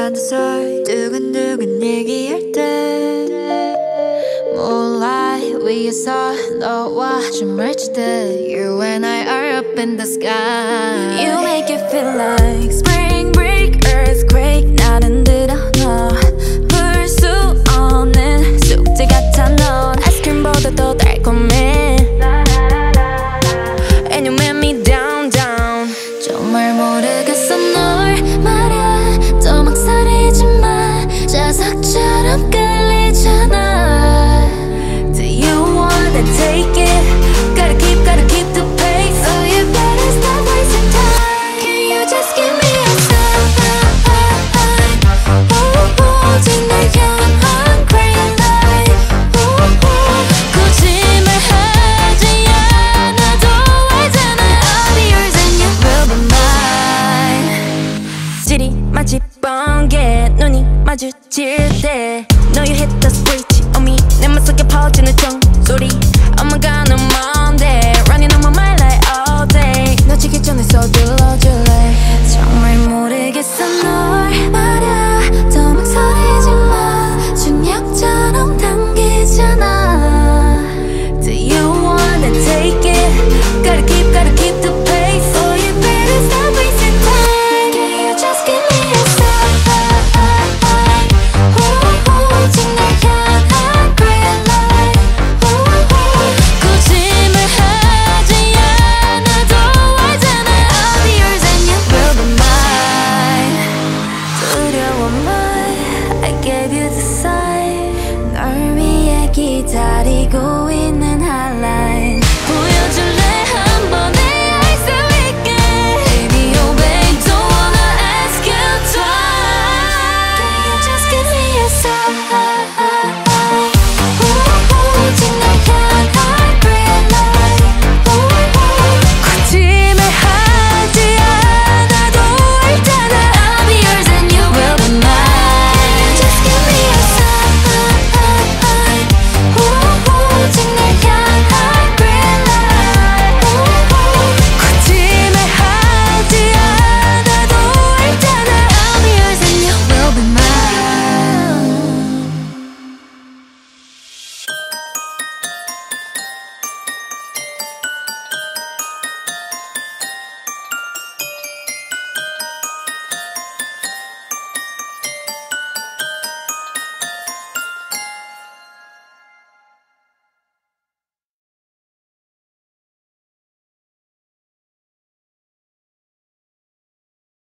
어느새 두근두근 얘기할 때 Moonlight 위에서 너와 춤을 출 때 You and I are up in the sky You make it feel like spring break, earthquake 나는 들어 너 풀 수 없는 숙제 같아 넌 아이스크림보다 더 달콤해 And you make me down down 정말 모르겠어 널 말야 또 막사리지 마 자석처럼 끌리잖아 Do you wanna take it? Gotta keep the pace Oh you better stop wasting time Can you just give me a sign 오직 날 향한 green light 거짓말하지 않아도 알잖아 I'll be yours and you will be mine 질이 마치 번개 눈이 마주칠 때